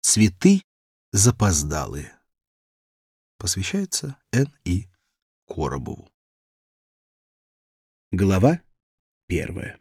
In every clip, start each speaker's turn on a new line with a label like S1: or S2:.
S1: Цветы запоздалые. Посвящается Н.И. Коробову. Глава 1.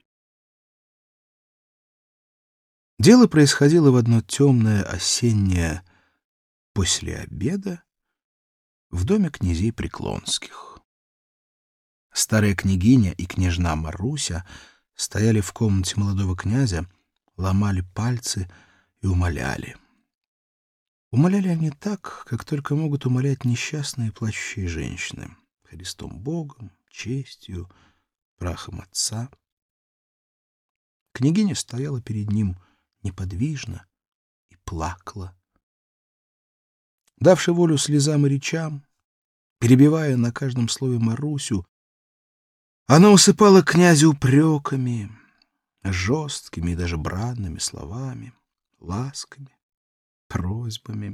S1: Дело происходило в одно темное осеннее после обеда в доме князей Преклонских. Старая княгиня и княжна Маруся стояли в комнате молодого князя, ломали пальцы и умоляли. Умоляли они так, как только могут умолять несчастные плачущие женщины: Христом Богом, честью, прахом отца. Княгиня стояла перед ним неподвижно и плакала. Давши волю слезам и речам, перебивая на каждом слове Марусю, она усыпала князя упреками, жесткими и даже бранными словами, ласками, просьбами.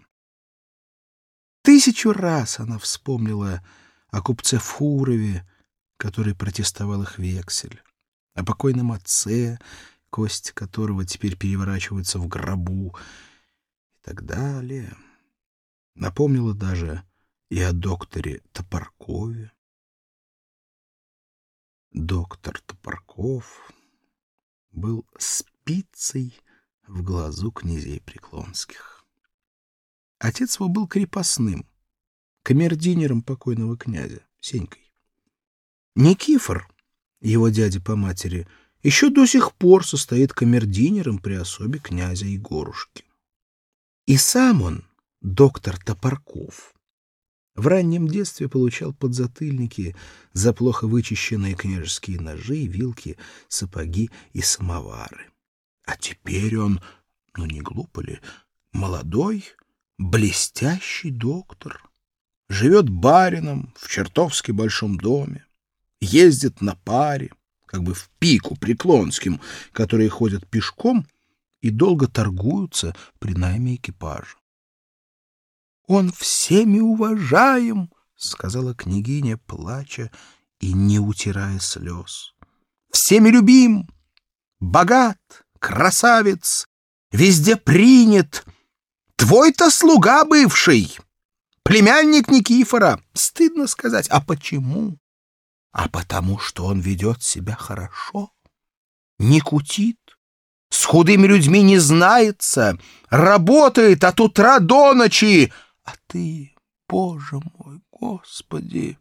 S1: 1000 раз она вспомнила о купце Фурове, который протестовал их вексель, о покойном отце, кости которого теперь переворачиваются в гробу, и так далее. Напомнила даже и о докторе Топоркове. Доктор Топорков был спицей в глазу князей Преклонских. Отец его был крепостным, камердинером покойного князя, Сенькой. Никифор, его дядя по матери, еще до сих пор состоит камердинером при особе князя Егорушки. И сам он, доктор Топорков, в раннем детстве получал подзатыльники за плохо вычищенные княжеские ножи, вилки, сапоги и самовары. А теперь он, не глупо ли, молодой, блестящий доктор, живет барином в чертовски большом доме, ездит на паре, как бы в пику Преклонским, которые ходят пешком и долго торгуются при найме экипажа. «Он всеми уважаем», — сказала княгиня, плача и не утирая слез. «Всеми любим, богат, красавец, везде принят. Твой-то слуга бывший, племянник Никифора, стыдно сказать. А почему? А потому что он ведет себя хорошо, не кутит, с худыми людьми не знается, работает от утра до ночи. А ты, Боже мой, Господи!»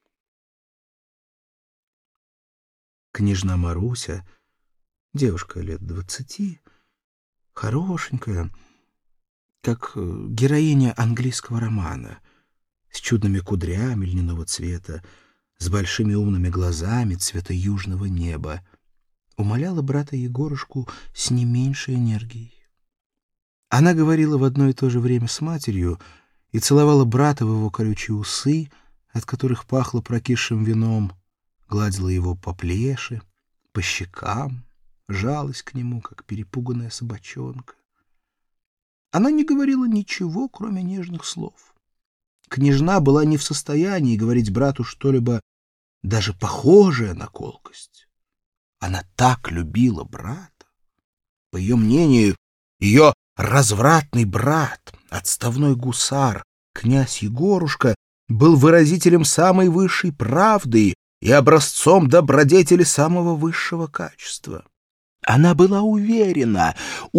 S1: Княжна Маруся, девушка лет 20, хорошенькая, как героиня английского романа, с чудными кудрями льняного цвета, с большими умными глазами цвета южного неба, умоляла брата Егорушку с не меньшей энергией. Она говорила в одно и то же время с матерью и целовала брата в его колючие усы, от которых пахло прокисшим вином, гладила его по плеше, по щекам, жалась к нему, как перепуганная собачонка. Она не говорила ничего, кроме нежных слов. Княжна была не в состоянии говорить брату что-либо, даже похожее на колкость. Она так любила брата. По ее мнению, ее развратный брат, отставной гусар, князь Егорушка, был выразителем самой высшей правды и образцом добродетели самого высшего качества. Она была уверена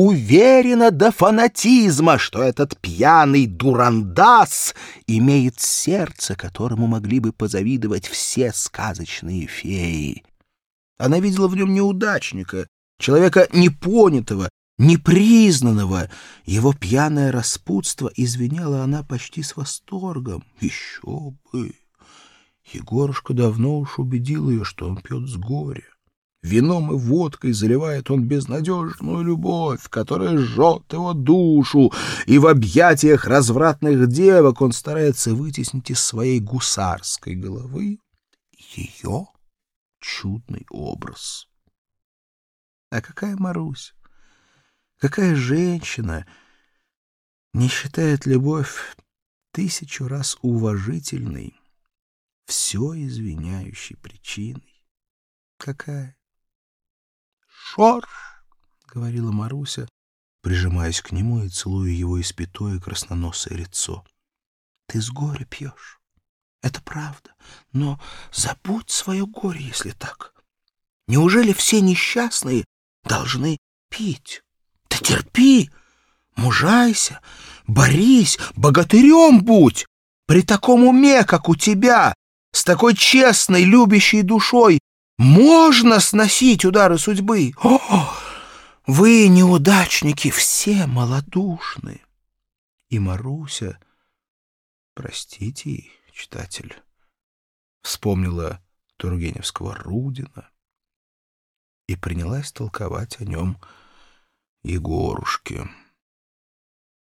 S1: до фанатизма, что этот пьяный дурандас имеет сердце, которому могли бы позавидовать все сказочные феи. Она видела в нем неудачника, человека непонятого, непризнанного. Его пьяное распутство извиняла она почти с восторгом. Еще бы! Егорушка давно уж убедил ее, что он пьет с горя. Вином и водкой заливает он безнадежную любовь, которая жжет его душу, и в объятиях развратных девок он старается вытеснить из своей гусарской головы ее чудный образ. А какая Марусь, какая женщина не считает любовь 1000 раз уважительной, все извиняющей причиной? Какая? «Шорш!» — говорила Маруся, прижимаясь к нему и целуя его испятое красноносое лицо. «Ты с горя пьешь. Это правда. Но забудь свое горе, если так. Неужели все несчастные должны пить? Ты терпи, мужайся, борись, богатырем будь. При таком уме, как у тебя, с такой честной, любящей душой, можно сносить удары судьбы. О, вы, неудачники, все малодушны». И Маруся, простите, читатель, вспомнила Тургеневского Рудина и принялась толковать о нем Егорушке.